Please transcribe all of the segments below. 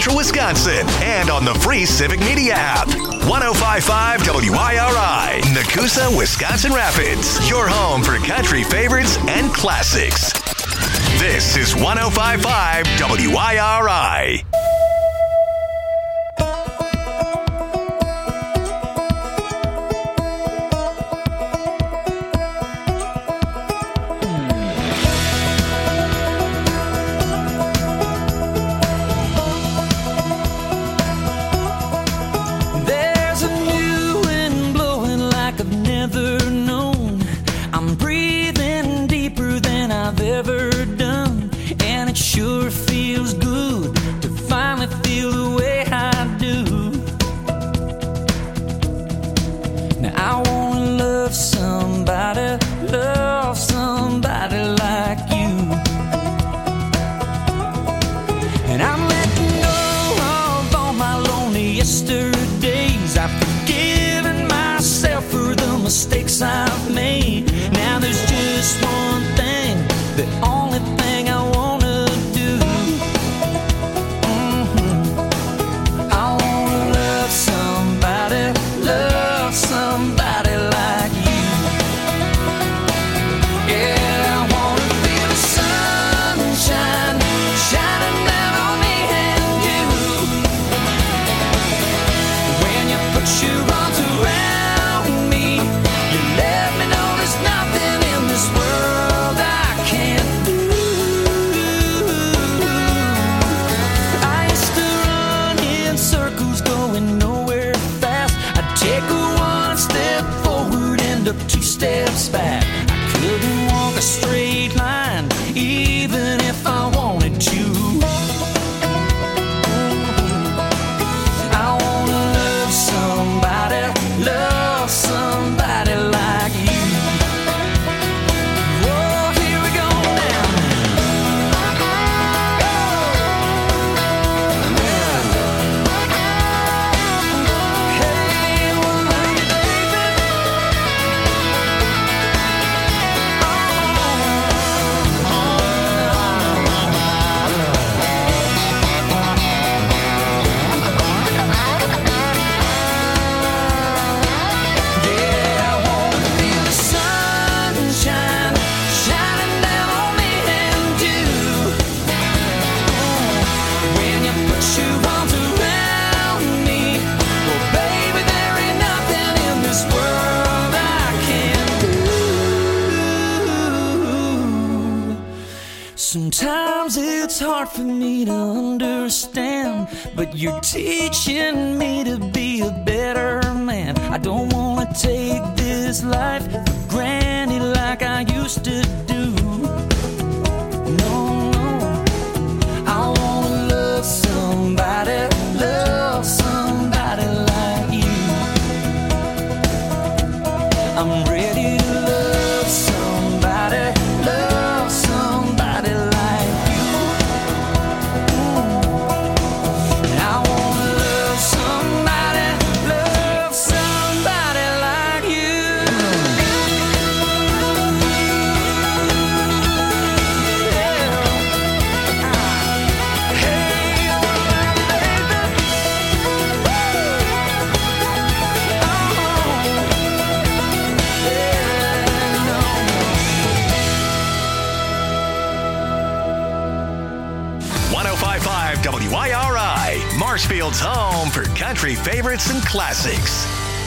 Central Wisconsin and on the free Civic Media app. 105.5 WIRI, Nakusa, Wisconsin Rapids. Your home for country favorites and classics. This is 105.5 WIRI. Mistakes I've made. Now there's just one thing, the only thing I wanna do. I wanna love somebody like you. Yeah, I wanna feel the sunshine shining down on me and you. When you put your arms around me, let me know there's nothing in this world I can't do. I used to run in circles going nowhere fast. I'd take one step forward, end up two steps back. I couldn't walk a straight line even if I wanted to. I wanna love somebody like you. Whoa, here we go now. Hey, well, love you, baby. Sometimes it's hard for me to understand, but you're teaching me to be a better man. I don't wanna take this life for granted like I used to do. No, no, I wanna love somebody like you. I'm ready to love somebody like you. I wanna love somebody like you. WIRI, Marshfield's home for country favorites and classics.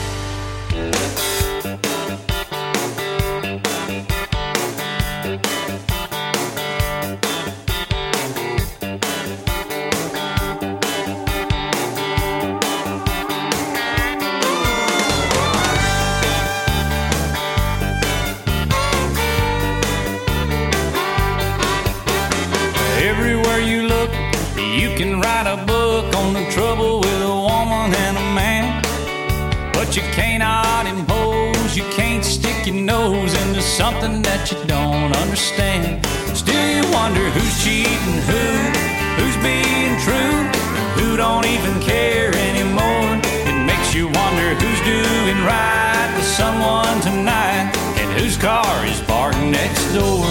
Everywhere you look, you can write a book on the trouble with a woman and a man. But you cannot impose, you can't stick your nose into something that you don't understand. Still you wonder who's cheating who's being true, who don't even care anymore. It makes you wonder who's doing right to someone tonight, and whose car is parked next door.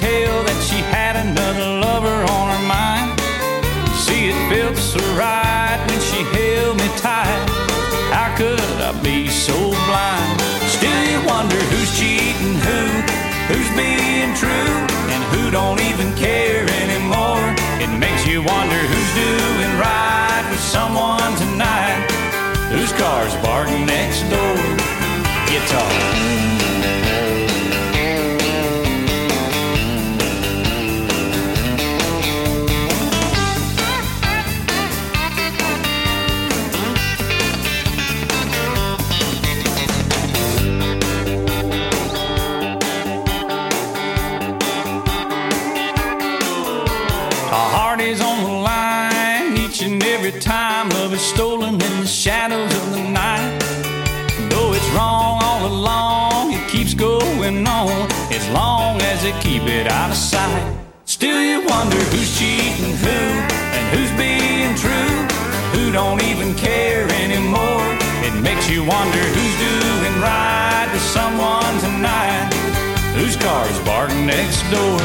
tell that she had another lover on her mind. See, it felt so right when she held me tight. How could I be so blind? Still you wonder who's cheating who's being true, and who don't even care anymore. It makes you wonder who's doing right with someone tonight, whose car's barking next door. Guitar. Time love is stolen in the shadows of the night. Though it's wrong all along, it keeps going on as long as they keep it out of sight. Still you wonder who's cheating who, and who's being true, who don't even care anymore. It makes you wonder who's doing right with someone tonight, whose car's barking next door.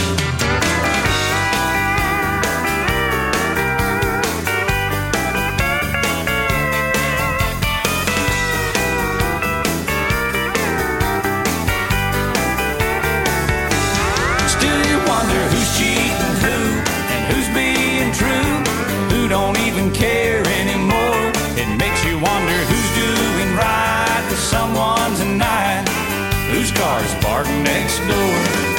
Don't even care anymore. It makes you wonder who's doing right with someone tonight, whose car's barking next door.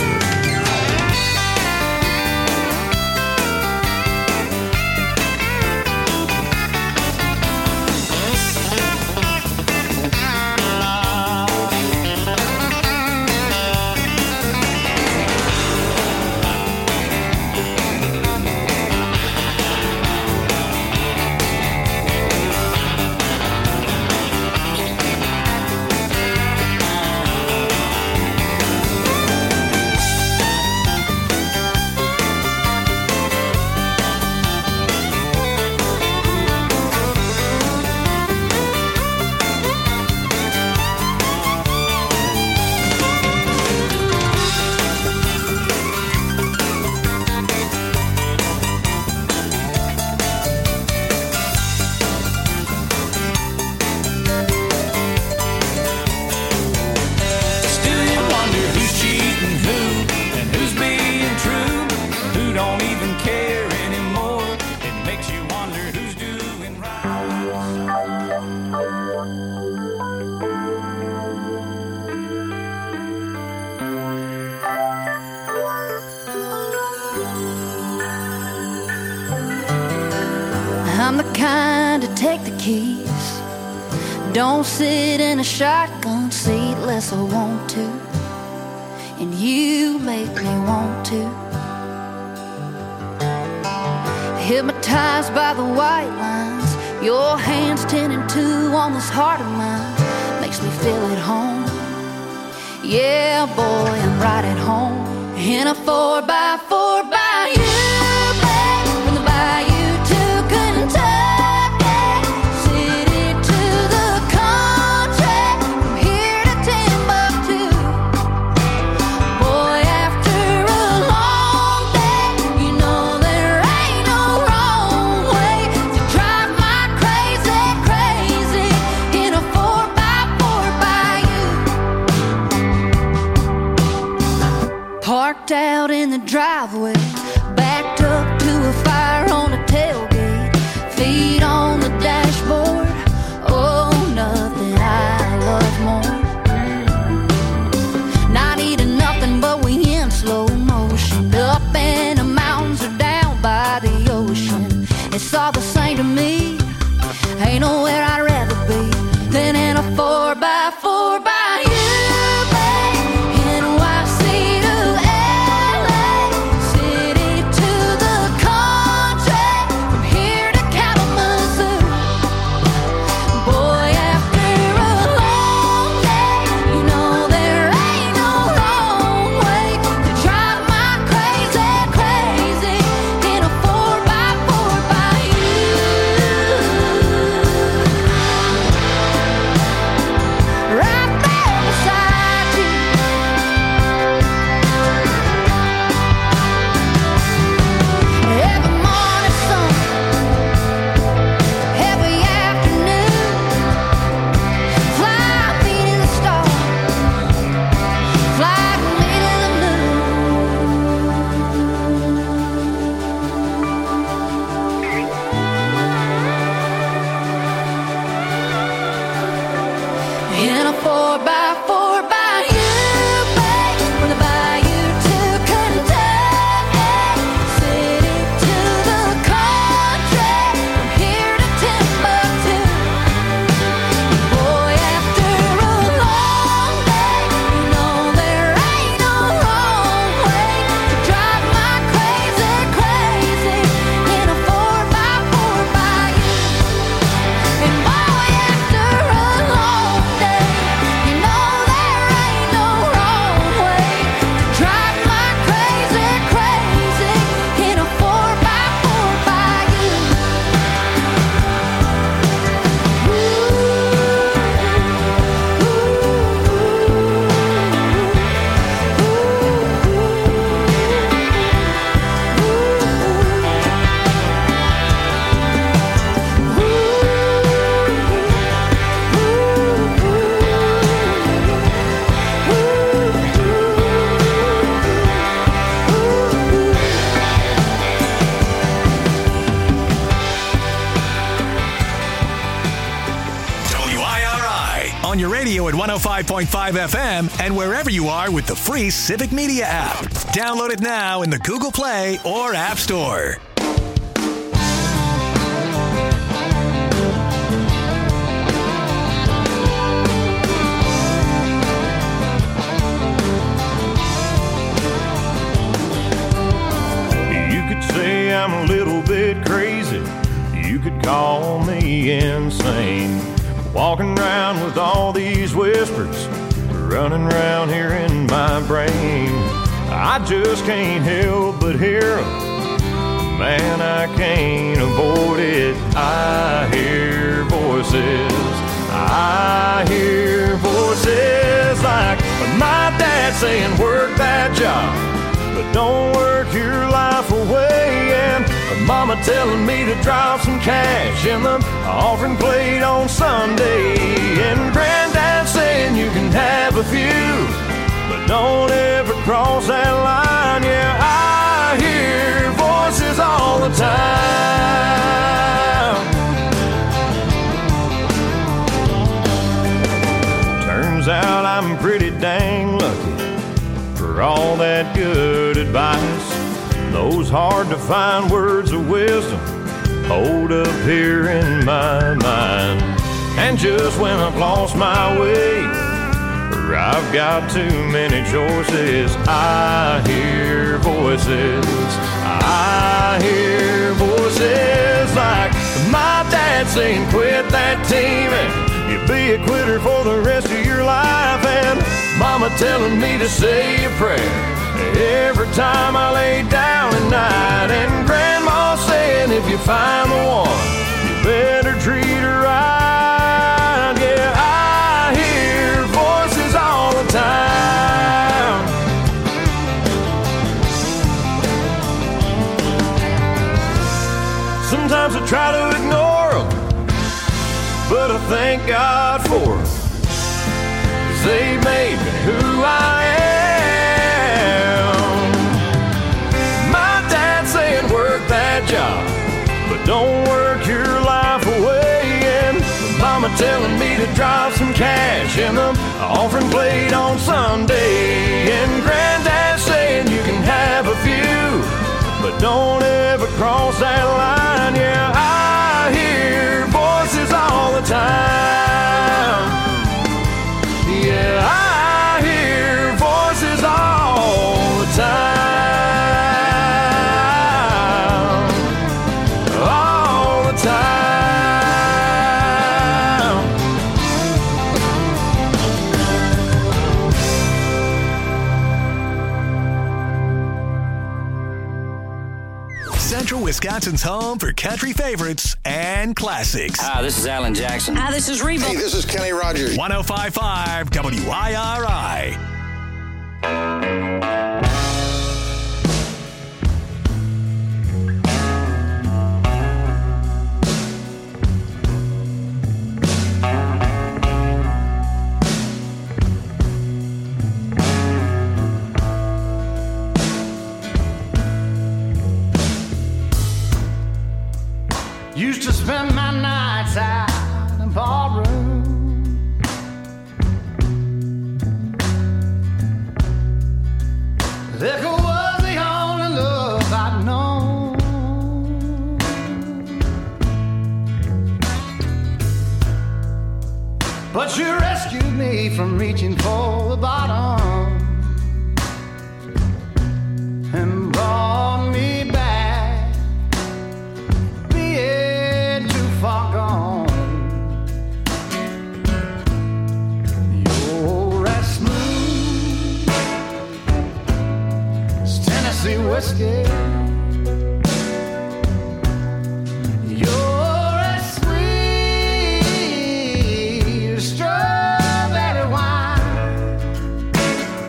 I'm the kind to take the keys, don't sit in a shotgun seat unless I want to, and you make me want to. Hypnotized by the white lines, your hands 10 and 2 on this heart of mine, makes me feel at home. Yeah, boy, I'm right at home in a 4x4 by you. Parked out in the driveway, backed up to a fire on the tailgate, feet on the dashboard. Oh, nothing I love more. Not eating nothing, but we in slow motion, up in the mountains or down by the ocean. It's all the same to me. Ain't nowhere I'd rather be than in a 4x4 by you. at 105.5 FM and wherever you are with the free Civic Media app. Download it now in the Google Play or App Store. Say I'm a little bit crazy, you could call me insane. Walking around with all these whispers running around here in my brain. I just can't help but hear them. Man, I can't avoid it. I hear voices. I hear voices like my dad saying work that job, but don't work your life away. And mama telling me to drop some cash in the offering plate on Sunday. And granddad saying you can have a few, but don't ever cross that line. Yeah, I hear voices all the time. Turns out I'm pretty dang lucky for all that good advice. Those hard to find words of wisdom hold up here in my mind. And just when I've lost my way, or I've got too many choices, I hear voices. I hear voices like my dad saying quit that team and you'll be a quitter for the rest of your life. And mama telling me to say a prayer every time I lay down at night. And grandma saying if you find the one, you better treat her right. Yeah, I hear voices all the time. Sometimes I try to ignore them, but I thank God for them, 'cause they made me who I am. My dad saying work that job, but don't work your life away. And mama telling me to drop some cash in the offering plate on Sunday. And granddad saying you can have a few, but don't ever cross that line. Yeah, I hear voices all the time. Yeah, I hear voices all the time. All the time. Central Wisconsin's home for country favorites and classics. Hi, this is Alan Jackson. Hi, this is Reba. Hey, this is Kenny Rogers. 105.5 WIRI. Used to spend my nights out in ballroom. Liquor was the only love I'd known. But you rescued me from reaching for the bottom and brought me back, being too far gone. You're as smooth as Tennessee whiskey. You're as sweet as strawberry wine.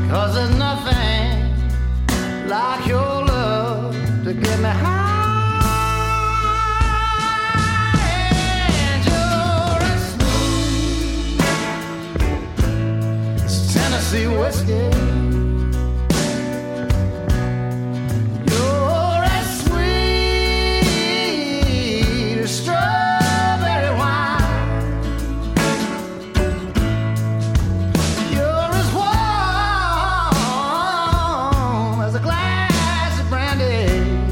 'cause there's nothing like your love to get me high. And you're as smooth as Tennessee whiskey. You're as sweet as strawberry wine. You're as warm as a glass of brandy.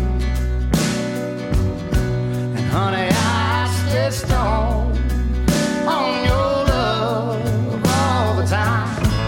And honey, I stay stoned on your love all the time.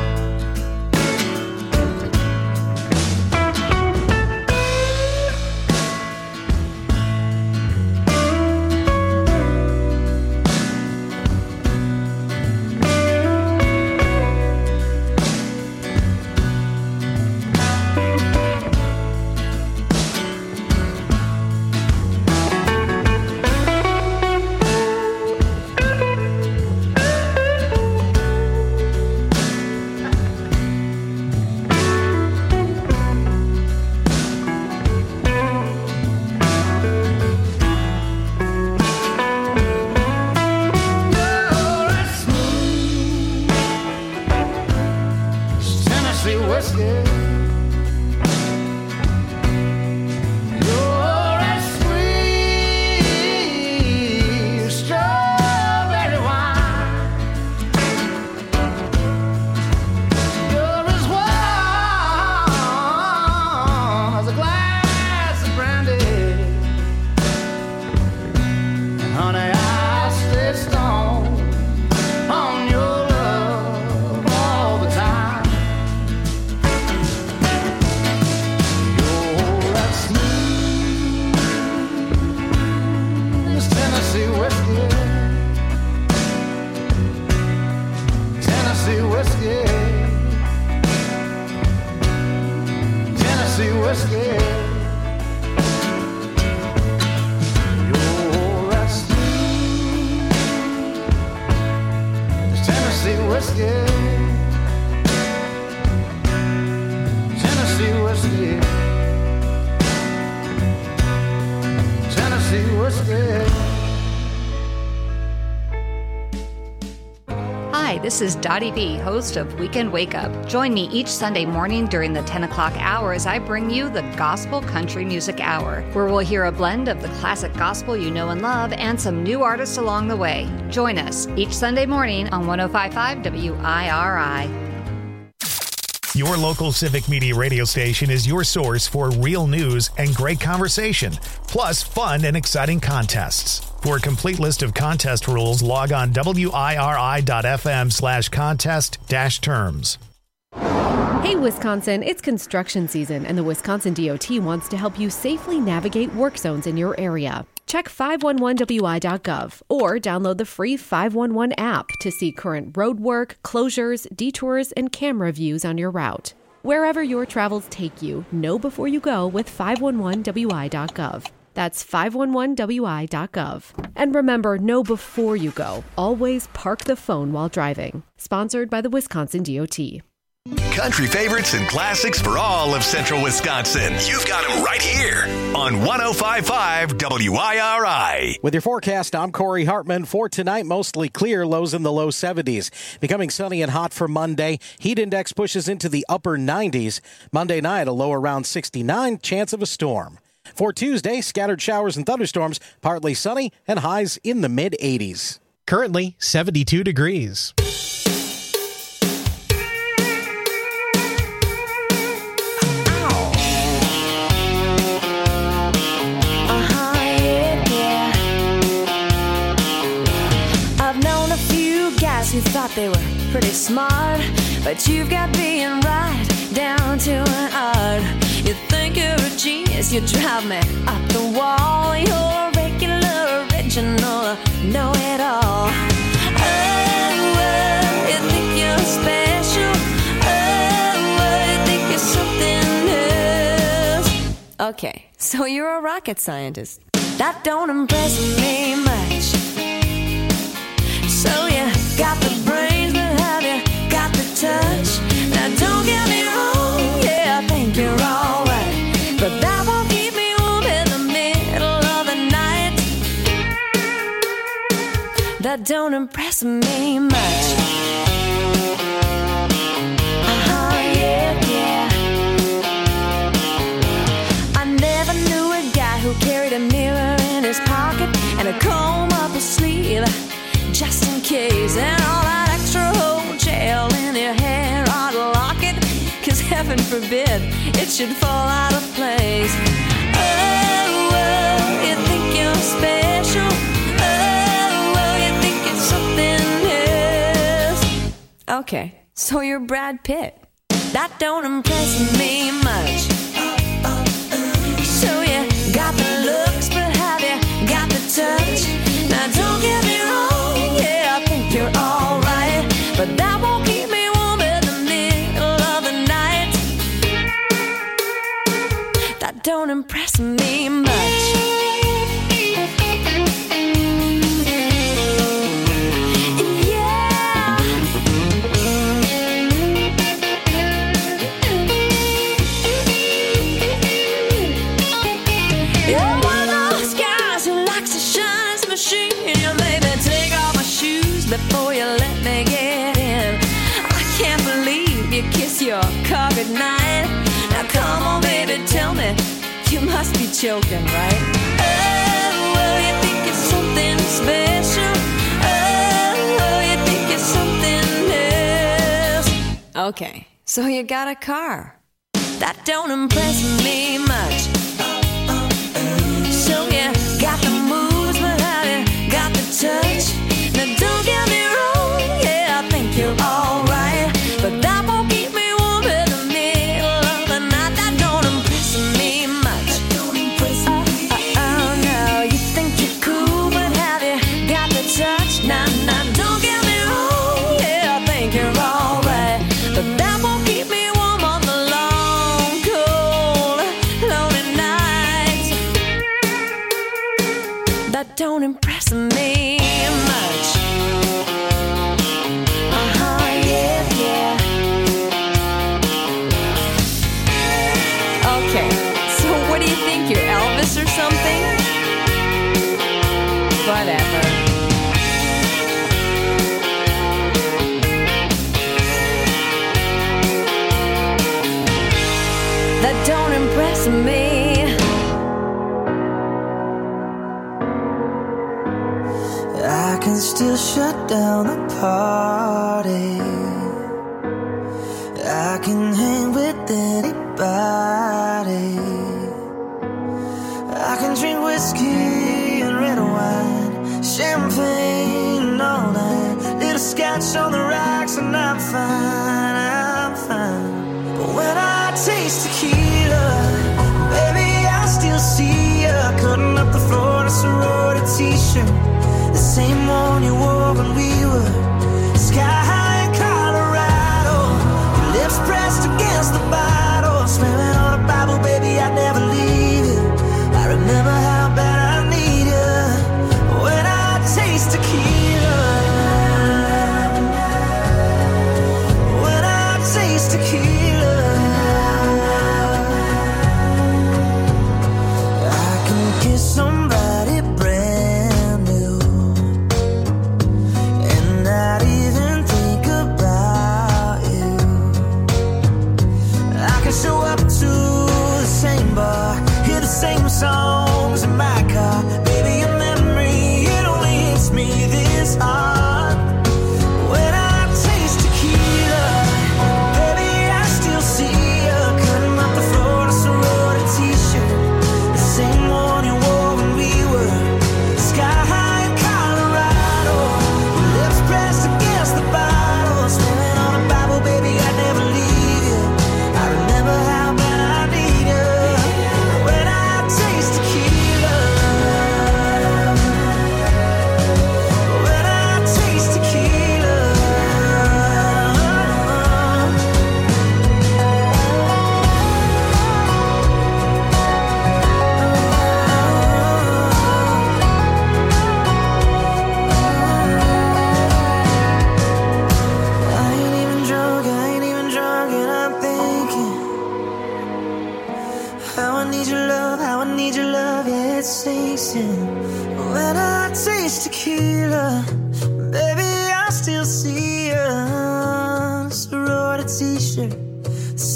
You're as smooth as Tennessee whiskey. You're as sweet as strawberry wine. You're as warm as a glass of brandy. And honey, I stay stoned on your love all the time. You're as smooth as Tennessee whiskey. Tennessee whiskey. Tennessee whiskey. You're as smooth as Tennessee whiskey. Tennessee whiskey. Tennessee whiskey. Hi, this is Dottie B, host of Weekend Wake Up. Join me each Sunday morning during the 10 o'clock hour as I bring you the Gospel Country Music Hour, where we'll hear a blend of the classic gospel you know and love and some new artists along the way. Join us each Sunday morning on 105.5 WIRI. Your local Civic Media radio station is your source for real news and great conversation, plus fun and exciting contests. For a complete list of contest rules, log on wiri.fm/contest-terms. Hey, Wisconsin, it's construction season, and the Wisconsin DOT wants to help you safely navigate work zones in your area. Check 511wi.gov or download the free 511 app to see current road work, closures, detours, and camera views on your route. Wherever your travels take you, know before you go with 511wi.gov. That's 511wi.gov. And remember, know before you go. Always park the phone while driving. Sponsored by the Wisconsin DOT. Country favorites and classics for all of central Wisconsin. You've got them right here on 105.5 WIRI. With your forecast, I'm Corey Hartman. For tonight, mostly clear, lows in the low 70s. Becoming sunny and hot for Monday. Heat index pushes into the upper 90s. Monday night, a low around 69, chance of a storm. For Tuesday, scattered showers and thunderstorms, partly sunny and highs in the mid-80s. Currently, 72 degrees. Who thought they were pretty smart, but you've got being right down to an art. You think you're a genius, you drive me up the wall. You're regular, original, know-it-all. Oh, you think you're special. Oh, you think you're something else. Okay, so you're a rocket scientist. That don't impress me much. So you got the brains, but have you got the touch? Now don't get me wrong. that don't impress me much. Yeah. I never knew a guy who carried a mirror in his pocket and a comb up his sleeve, just in case, and all that extra whole gel in your hair ought to lock it, 'cause heaven forbid it should fall out of place. Oh, you think you're special? Oh, you think it's something else? Okay, so you're Brad Pitt. That don't impress me much. So you got the looks, but have you got the touch? Now don't get me wrong, yeah, I think you're alright, but that won't keep me warm in the middle of the night. That don't impress me much. Before you let me get in, I can't believe you kiss your car goodnight. Now come on, baby, tell me, you must be joking, right? Oh, well, you think it's something special? Oh, you think it's something else? Okay, so you got a car. That don't impress me much. So you got the moves, but have you got the touch? Now don't get me wrong, yeah, I think you're alright, but that won't keep me warm in the middle of the night. That don't impress me much. Oh, no, you think you're cool, but have you got the touch? Nah, don't get me wrong, yeah, I think you're alright, but that won't keep me warm on the long, cold, lonely nights. That don't impress me much. Okay, so what do you think, you're Elvis or something? Whatever. That don't impress me. I can still shut down the party. I can hang with anybody. I can drink whiskey and red wine, champagne and all night, little scotch on the rocks, and I'm fine, I'm fine. But when I taste tequila, baby, I still see you cutting up the floor in a sorority t-shirt, the same one you wore when we were sky high in Colorado. Your lips pressed against the bottle, swearing on a Bible, baby, I'd never leave you. I remember how bad I need you. When I taste tequila, when I taste tequila, I can kiss somebody brand new and not even think about you. I can show up to the same bar, hear the same songs in my car. Baby, your memory, it only hits me this hard. When I taste tequila, baby, I still see you cutting up the floor in a sorority t-shirt, the same one you wore when we were sky high in Colorado. Your lips pressed against the bottle, swearing on a Bible, baby, I'd never leave you. I remember how bad I need you. When I taste tequila, when I taste tequila, I ain't even drunk, and I'm thinking how I need your love, how I need your love, yeah, it sinks in. When I taste tequila,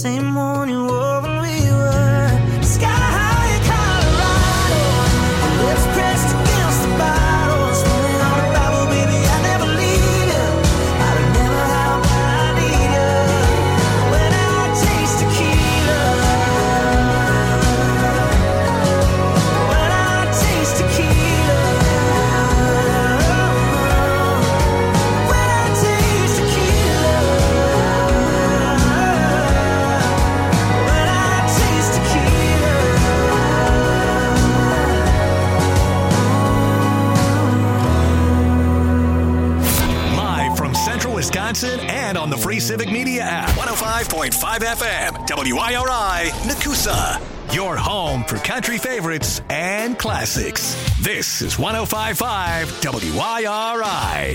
same one you wore when we were sky high in Colorado. Our lips pressed against the bottle, swimming on a Bible, baby, I never leave you. I'd never have what I need you. When I taste tequila, when I taste tequila, when I taste tequila, when I taste tequila. Live from Central Wisconsin and on the free Civic Media app. 105.5 FM, WIRI, Nakusa. Your home for country favorites and classics. This is 105.5 WIRI.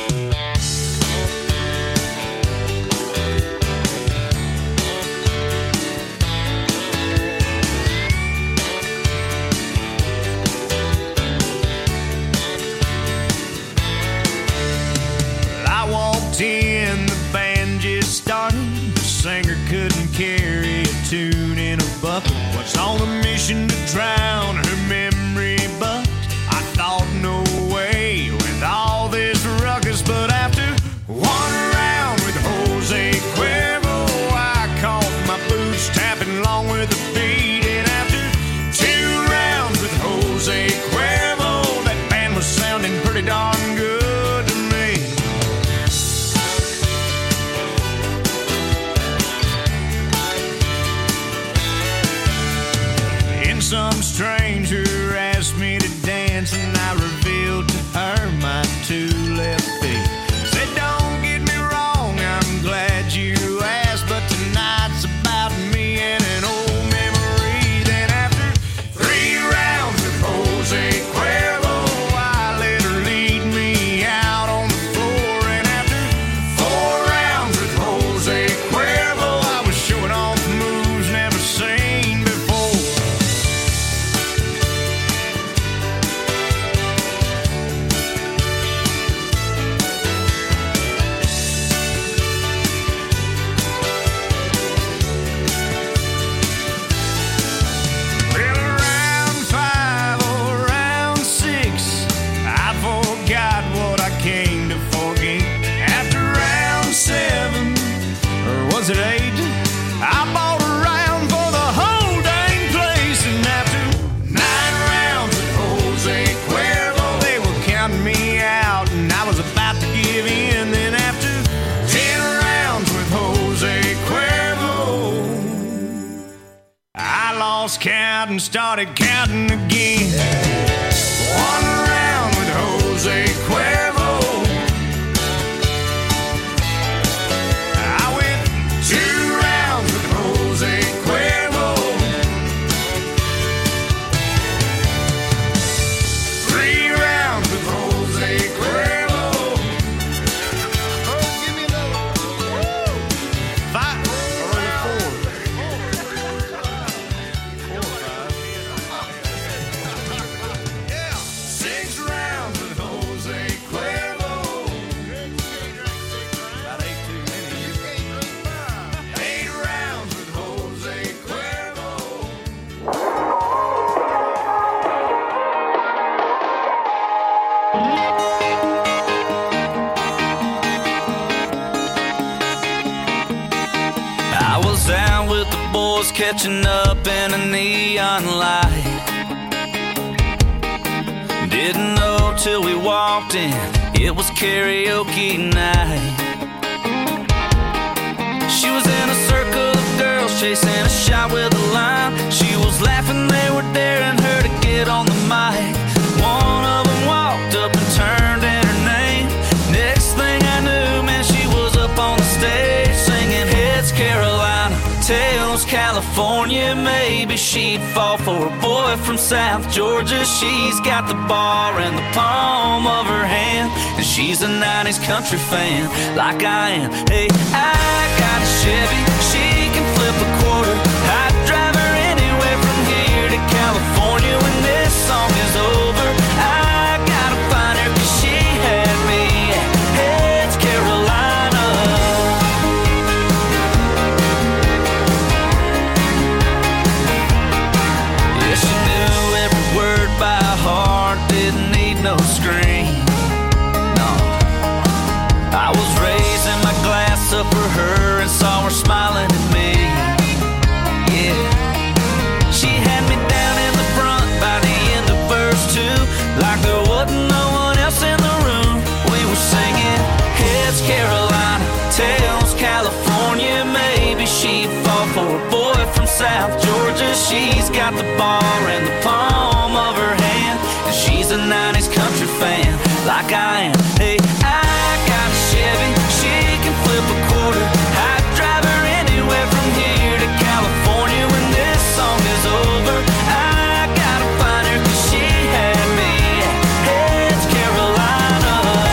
I walked in, the band just started. The singer couldn't carry a tune in a bucket. Was on a mission to drown her memory, but I thought no way with all this ruckus. But after one round with Jose Cuervo, I caught my boots tapping along with the beat. And after 2 rounds with Jose Cuervo, that band was sounding pretty darn good to me. And some stranger asked me to dance, and I revealed to her my 2 left feet. Said, don't get me wrong, I'm glad you asked, but tonight's about me and an old memory. Then after 3 rounds with Jose Cuervo, I let her lead me out on the floor. And after 4 rounds with Jose Cuervo, I was showing off moves never seen before. Well, round 5 or round 6, I forgot what I came to forget. After round 7, or was it 8, I bought a round for the whole dang place. And after 9 rounds with Jose Cuervo, they were counting me out, and I was about to give in. Then after 10 rounds with Jose Cuervo, I lost count and started counting again. 1 round with Jose Cuervo, I went 2 rounds with Jose Cuervo, 3 rounds with Jose Cuervo. Oh, give me another one. 5 or 4. 6 rounds with Jose Cuervo. About 8 too many. 8 rounds with Jose Cuervo. I was out with the boys catching up in a neon light. Didn't know till we walked in, it was karaoke night. She was in a circle of girls chasing a shot with a line. She was laughing, they were daring her to get on the mic. One of them walked up and turned in her name. Next thing I knew, man, she was up on the stage singing Heads Carolina, Tails California. Maybe she'd fall for a boy from South Georgia. She's got the bar in the palm of her hand, and she's a 90s country fan like I am. Hey, I got a Chevy, she can flip a quarter. I'd drive her anywhere from here to California. When this song is over, I gotta find her, 'cause she had me at Heads Carolina. she's got the bar in the palm of her hand. And she's a 90s country fan, like I am. Hey, I got a Chevy, she can flip a quarter. I'd drive her anywhere from here to California when this song is over. I gotta find her 'cause she had me at Heads, Carolina.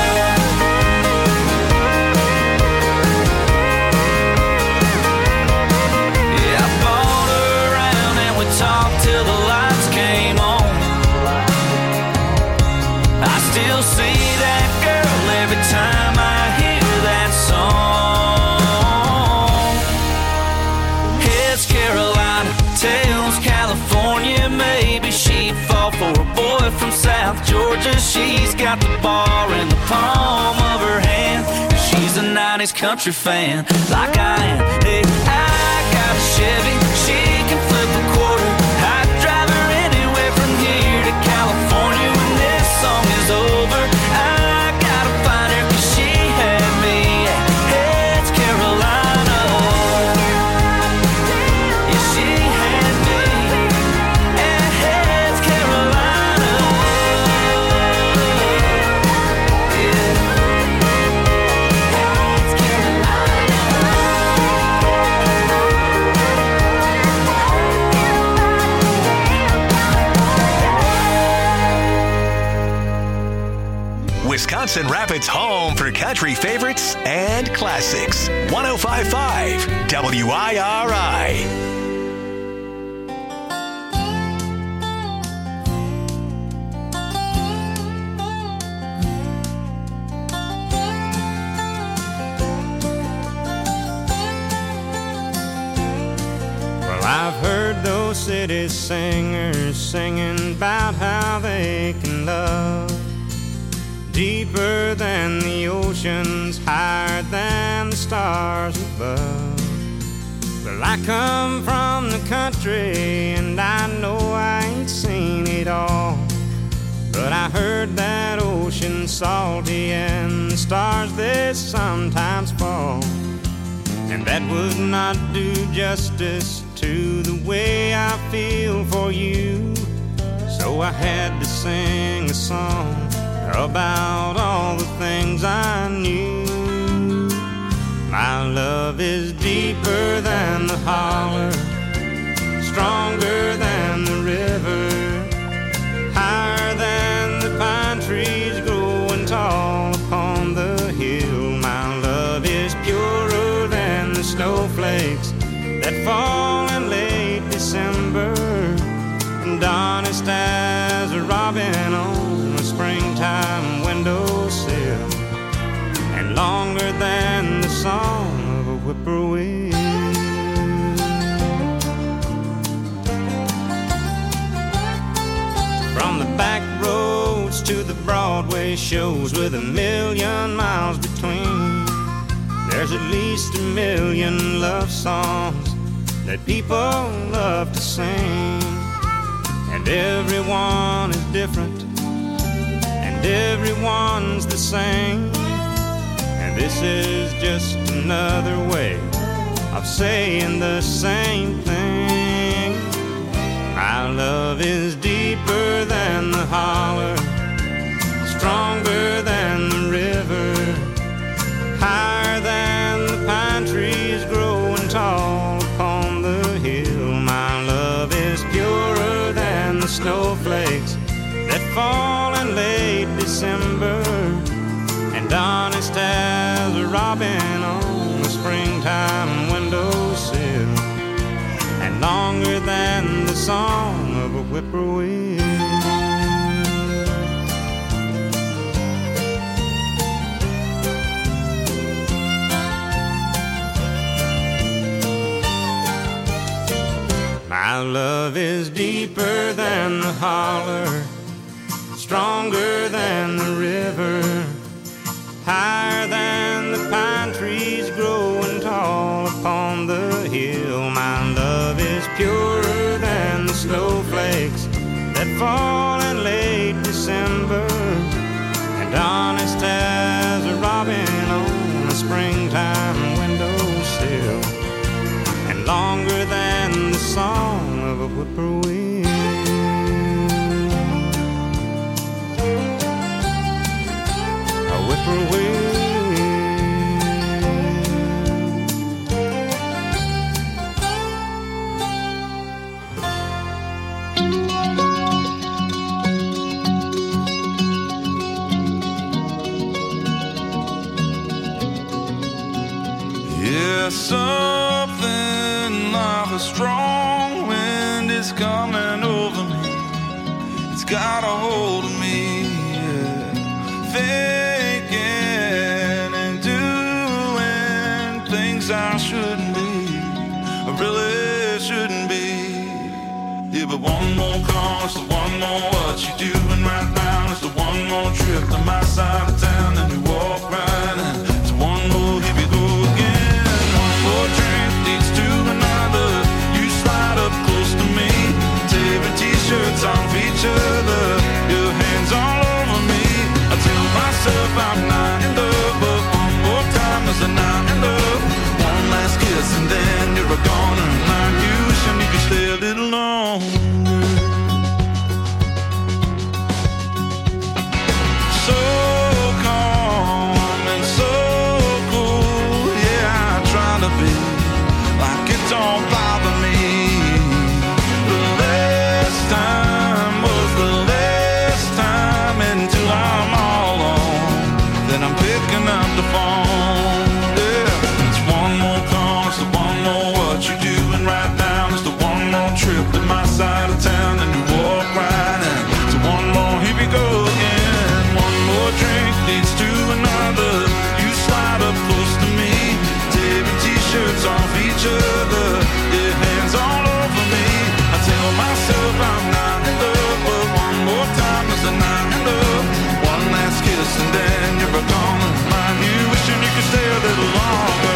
Yeah, I bought her around and we talked till the lights came on. I still see that girl every time I hear that song. Heads, Carolina, tails, California. Maybe she'd fall for a boy from South Georgia. She's got the bar in the palm of her hand. She's a 90s country fan, like I am. Hey, I got a Chevy, she can flip a quarter. I'd drive her anywhere from here to California when this song is over. I gotta find her 'cause she had me at Heads, Carolina. Yeah, she had me at Heads, Carolina. Yeah. Heads, Carolina. Wisconsin Rapids' home for country favorites and classics. 105.5 WIRI. Well, I've heard those city singers singing about how they can love deeper than the oceans, higher than the stars above. Well, I come from the country and I know I ain't seen it all, but I heard that ocean's salty and the stars they sometimes fall. And that would not do justice to the way I feel for you. So I had to sing a song about all the things I knew. My love is deeper than the holler, stronger than the river, higher than the pine trees growing tall upon the hill. My love is purer than the snowflakes that fall in late December, and honest as a robin on a springtime windowsill, and longer than the song of a whippoorwill. From the back roads to the Broadway shows with 1,000,000 miles between, there's at least 1,000,000 love songs that people love to sing. And everyone is different, and everyone's the same. And this is just another way of saying the same thing. My love is deeper than the holler, stronger than the river, higher than the pine trees growing tall upon the hill. My love is purer than the snowflakes that fall in late December, and honest as a robin on a springtime windowsill, and longer than the song of a whippoorwill. My love is deeper than the holler, stronger than the river, higher than the pine trees growing tall upon the hill. My love is purer than the snowflakes that fall in late December, and honest as a robin on a springtime windowsill, and longer than the song of a a strong wind is coming over me. It's got a hold of me, yeah. Thinking and doing things I shouldn't be, I really shouldn't be. Yeah, but one more call, it's the one more what you doing right now. It's the one more trip to my side of town, and you walk right in. It's one more, here we go again. One more drink leads to another. You slide up close to me, tearing t-shirts off each other, your hands all over me. I tell myself I'm not in love, but one more time is a not in love. One last kiss and then you're gone, and I'm you wishing you could stay a little longer. So calm and so cool, yeah, I try to be like it don't bother me. The last time was the last time, until I'm all alone, then I'm picking up the phone. Yeah, it's one more call, it's the one more what you doing right now. It's the one more trip to my side of town, and you walk right in. It's one more, here we go again. One more drink leads to another. You slide up close to me, tearing t-shirts off each other, your hands all over me. I tell myself I'm not in love, but one more time is a not in love. One last kiss and then you're gone, and mind you wishing you could stay a little longer.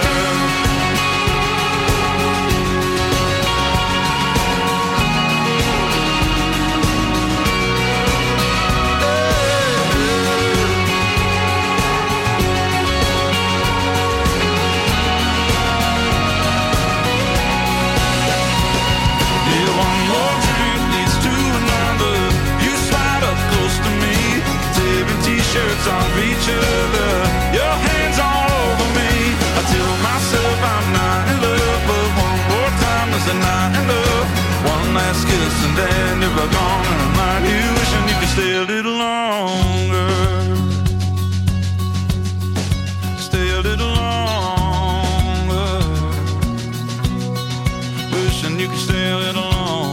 T-shirts on each other, your hands all over me. I tell myself I'm not in love, but one more time is a not in love. One last kiss and then you're gone, and I'm like you wishing you could stay a little longer. Stay a little longer. Wishing you could stay a little longer.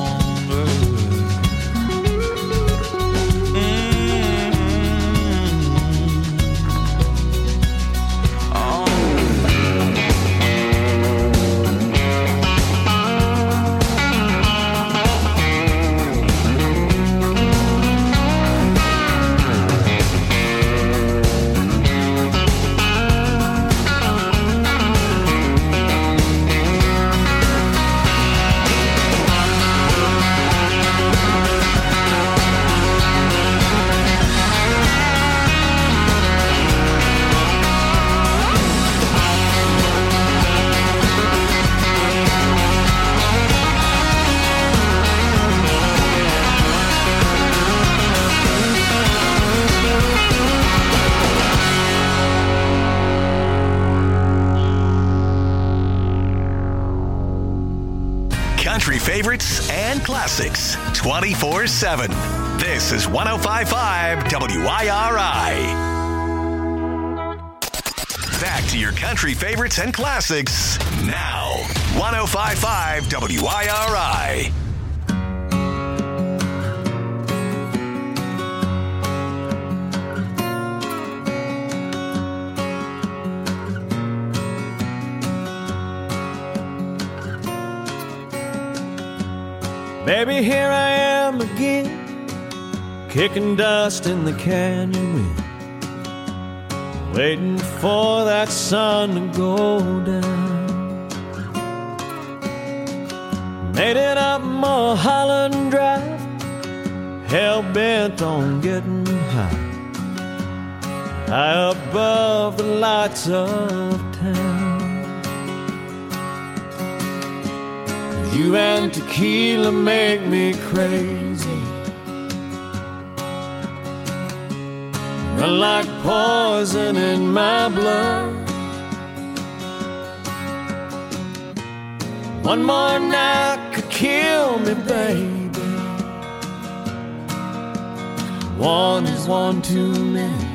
Country favorites and classics 24/7. This is 105.5 WIRI. Back to your country favorites and classics now. 105.5 WIRI. Baby, here I am again, kicking dust in the canyon wind, waiting for that sun to go down. Made it up Mulholland Drive, hell-bent on getting high, high above the lights of town. You and tequila make me crazy, run like poison in my blood. One more night could kill me, baby. One is one too many.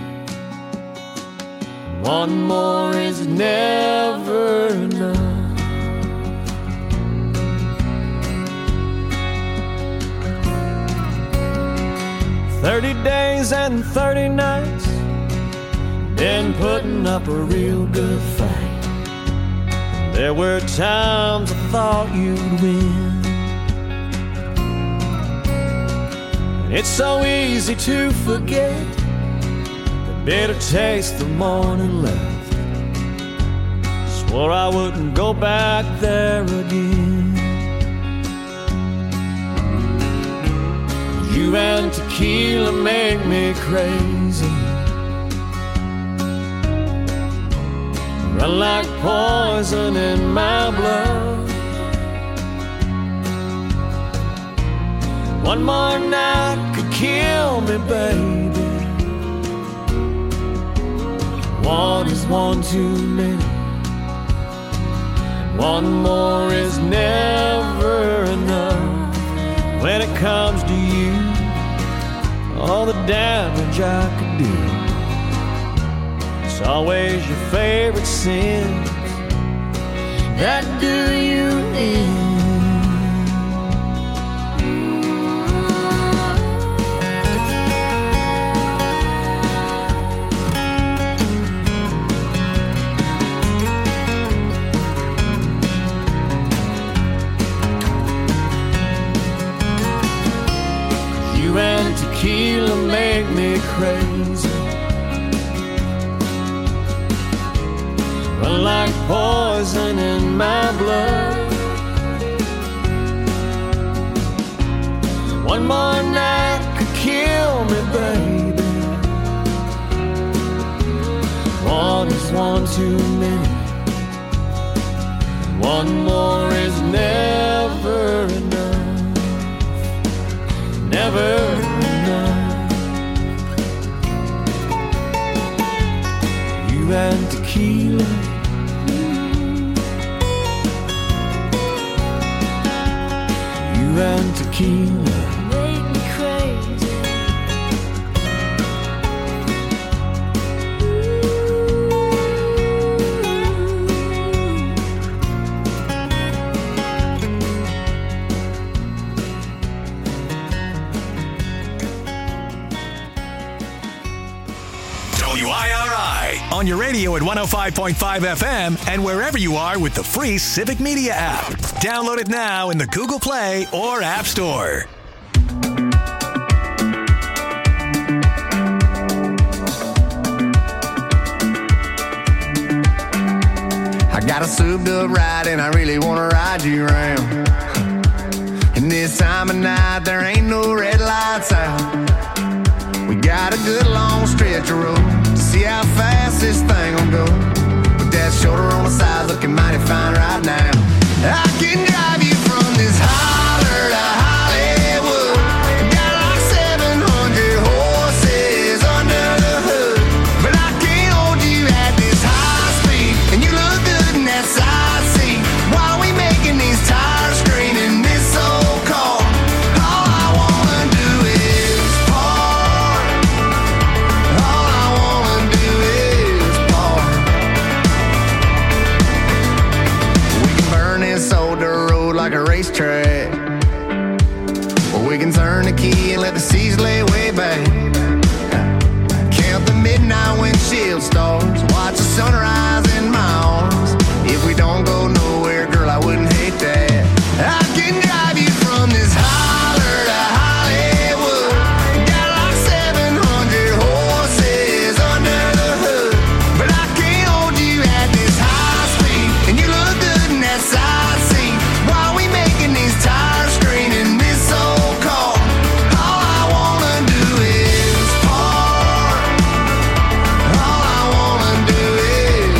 One more is never enough. 30 days and 30 nights, been putting up a real good fight. There were times I thought you'd win. And it's so easy to forget the bitter taste the morning left. Swore I wouldn't go back there again. You and tequila make me crazy, run like poison in my blood. One more night could kill me, baby. One is one too many. One more is never enough. When it comes to you, all the damage I could do, it's always your favorite sins that do you in. You and tequila make me crazy, run like poison in my blood. One more night could kill me, baby. One is one too many. One more is never enough. Never enough. You and tequila, you and tequila make me crazy. WIRI on your radio at 105.5 FM and wherever you are with the free Civic Media app. Download it now in the Google Play or App Store. I got a souped up ride and I really want to ride you around. And this time of night there ain't no red lights out. We got a good long stretch of road to see how fast this thing will go. With that shoulder on the side looking mighty fine right now. I can drive you from this holler to Hollywood. Got like 700 horses under the hood. But I can't hold you at this high speed. And you look good in that side seat. While we making these tires scream in this old car. All I wanna do is park. All I wanna do is park. We can burn this old dirt road like a racetrack, or we can turn the key and let the seas lay way back. Count the midnight windshield stars, watch the sunrise in my arms. If we don't go nowhere, girl, I wouldn't hate that. I can drive you from this holler to Hollywood. Got like 700 horses under the hood. But I can't hold you at this high speed. And you look good in that side seat. While we making these tires scream in this old car. All I wanna do is park. All I wanna do is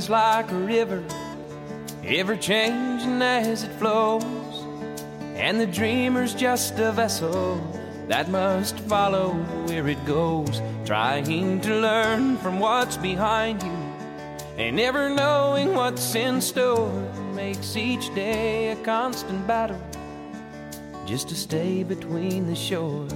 like a river, ever changing as it flows. And the dreamer's just a vessel that must follow where it goes, trying to learn from what's behind you, and never knowing what's in store makes each day a constant battle just to stay between the shores.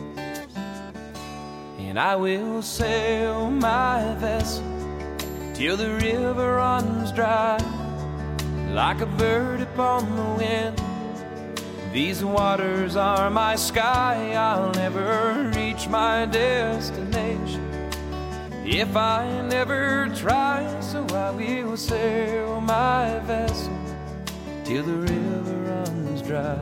And I will sail my vessel till the river runs dry, like a bird upon the wind. These waters are my sky, I'll never reach my destination if I never try. So I will sail my vessel till the river runs dry.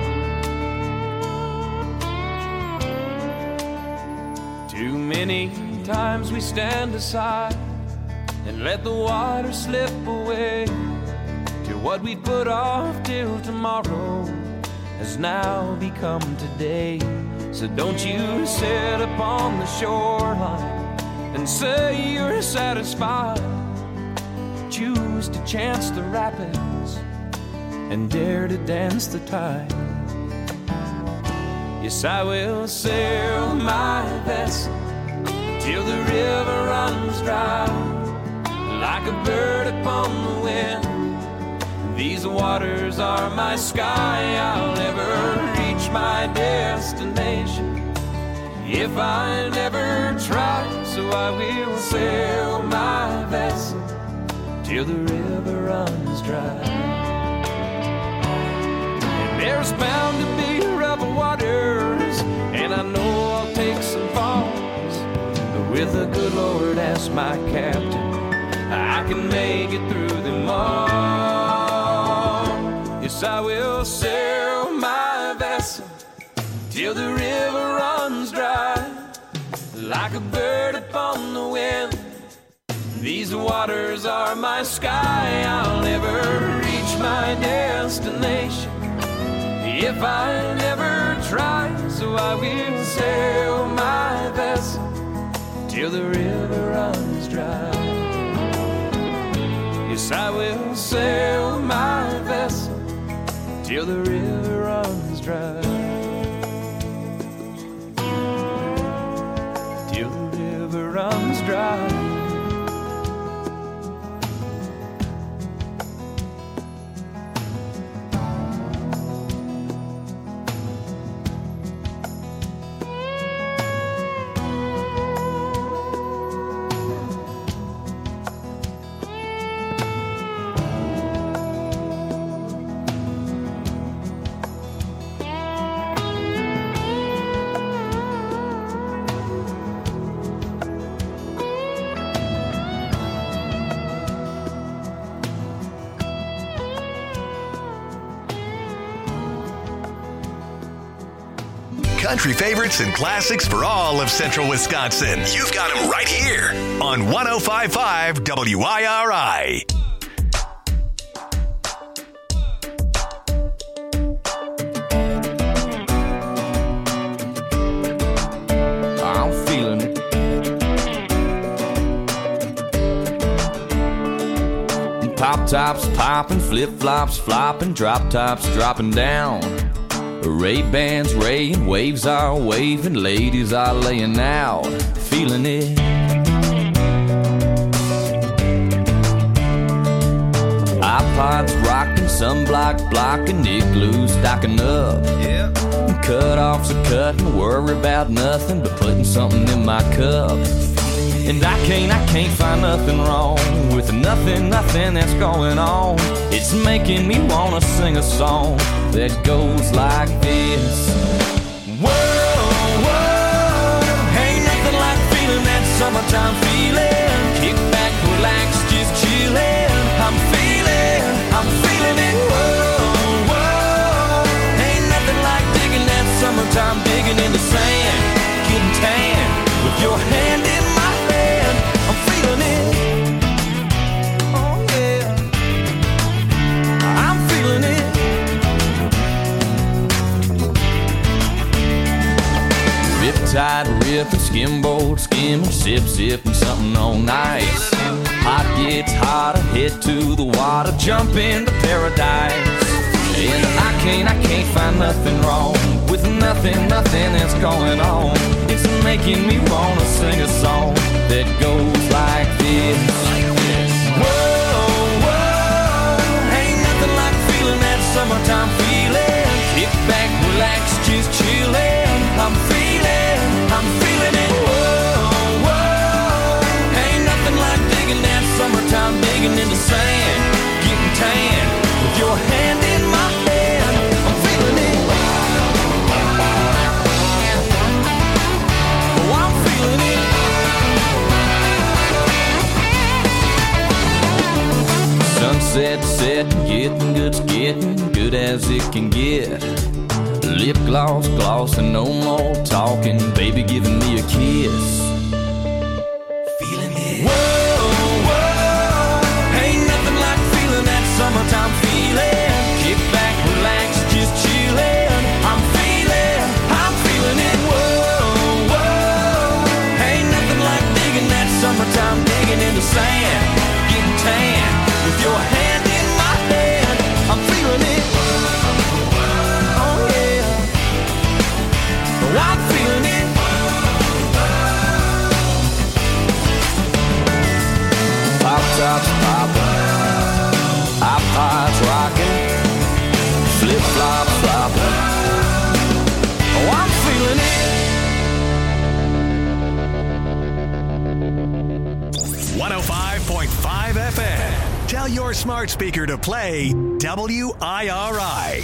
Too many times we stand aside and let the water slip away till what we put off till tomorrow has now become today. So don't you sit upon the shoreline and say you're satisfied. Choose to chance the rapids and dare to dance the tide. Yes, I will sail my vessel till the river runs dry, like a bird upon the wind. These waters are my sky, I'll never reach my destination if I never try. So I will sail my vessel till the river runs dry. And there's bound to be rough waters, and I know I'll take some falls, but with the good Lord as my captain, I can make it through them all. Yes, I will sail my vessel till the river runs dry, like a bird upon the wind. These waters are my sky, I'll never reach my destination if I never try. So I will sail my vessel till the river runs dry. Yes, I will sail my vessel till the river runs dry. Till the river runs dry. Country favorites and classics for all of Central Wisconsin. You've got them right here on 105.5 WIRI. I'm feeling it. Pop tops popping, flip flops flopping, drop tops dropping down. Ray-Bans raying, waves are waving, ladies are laying out, feeling it. iPods rocking, sunblock blocking, igloo stocking up. Yeah. Cut-offs are cutting, worry about nothing but putting something in my cup. And I can't find nothing wrong with nothing that's going on. It's making me wanna sing a song that goes like this. Whoa, whoa, ain't nothing like feeling that summertime feeling. Kick back, relax, just chillin'. I'm feeling it. Whoa, whoa, ain't nothing like digging that summertime, digging in the sand, getting tan with your hand in my hand. I'm feeling it. Oh yeah, I'm feeling it. Riptide ripping, skimboard skimming, sipping something on nice. pot gets hotter, head to the water, jump into paradise. And I can't find nothing wrong with nothing that's going on. It's making me wanna sing a song that goes like this. Whoa, whoa, ain't nothing like feeling that summertime feeling. Kick back, relax, just chillin'. I'm feeling it. Whoa, whoa, ain't nothing like digging that summertime, digging in the sand, getting tan with your hand in my hand. I'm feeling it. Oh, I'm feeling it. Sunset setting, getting good's getting good as it can get. Lip gloss, glossing, no more talking. Baby giving me a kiss. Feeling it. Whoa, whoa, ain't nothing like feeling that summertime feeling. Kick back, relax, just chillin'. I'm feeling it. Whoa, whoa, ain't nothing like digging that summertime, digging in the sand, getting tan with your hand in my hand. I'm feeling it. I'm feeling it. Pop tops poppin', iPods rockin', flip flops floppin'. Oh, I'm feeling it. 105.5 FM. Tell your smart speaker to play WIRI.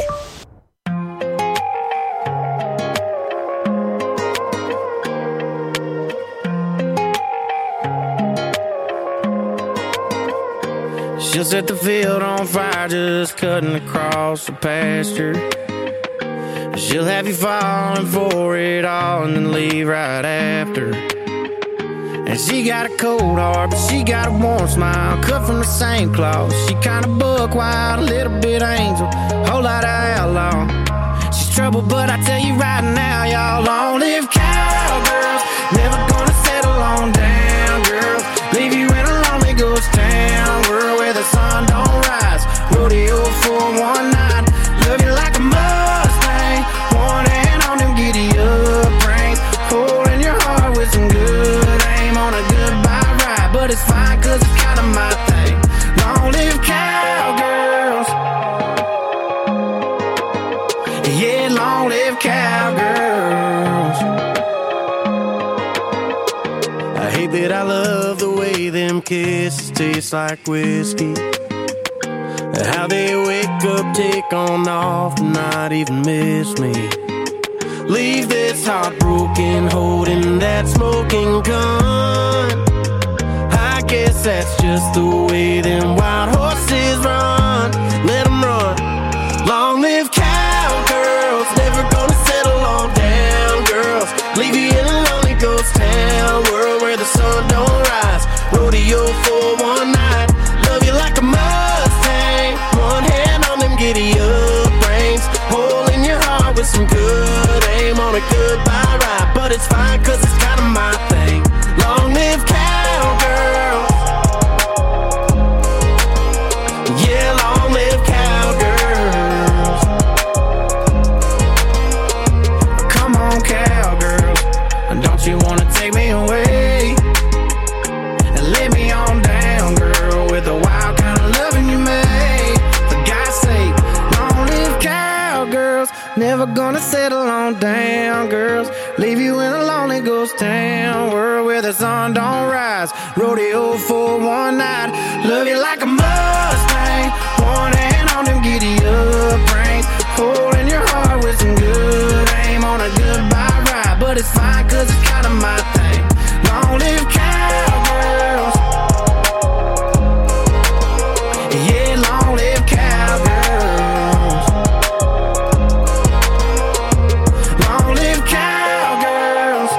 She'll set the field on fire just cutting across the pasture. She'll have you falling for it all and then leave right after. And she got a cold heart, but she got a warm smile, cut from the same cloth. She kinda buck wild, a little bit angel, whole lot of outlaw. She's trouble, but I tell you right now, y'all, long-lived cowgirls, never gonna settle on down, girls. Leave you in a lonely ghost town, world where the sun don't rise. Rodeo for one night, love you like a Mustang, one hand on them giddy-up reins, holding your heart with some good aim on a goodbye ride. But it's fine, cause it's kinda my thing. Long-lived cowgirls, yeah, long-lived cowgirls. I hate that I love the way them kisses taste like whiskey, how they wake up, take on off, and not even miss me. Leave this heart broken, holding that smoking gun. I guess that's just the way them wild horses run. Let them run. Long live cowgirls, never gonna settle on down, girls. Leave you in a lonely ghost town, world where the sun don't rise. Rodeo for one night, love you like a Mustang, one hand on them giddy-up reins, holding your heart with some good aim on a goodbye ride. But it's fine, cause it's kinda my thing. Long live cowgirls, yeah, long live cowgirls. Come on, cowgirls, don't you wanna take me away and lay me on down, girl, with the wild kind of loving you made. For God's sake, long live cowgirls, never gonna settle on down, girls. Leave you in a lonely ghost town, world where the sun don't rise. Rodeo for one night, love you like a Mustang, one hand on them giddy-up reins, holding your heart with some good aim on a goodbye ride. But it's fine, cause it's kinda my thing. Long live cowgirls, yeah, long live cowgirls. Long live cowgirls,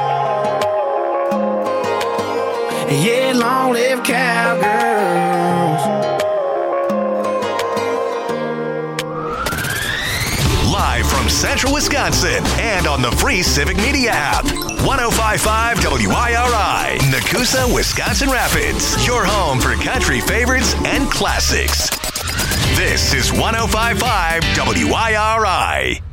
yeah, long live cowgirls. Live from Central Wisconsin and on the free Civic Media app. 105.5 WIRI, Nakusa, Wisconsin Rapids. Your home for country favorites and classics. This is 105.5 WIRI.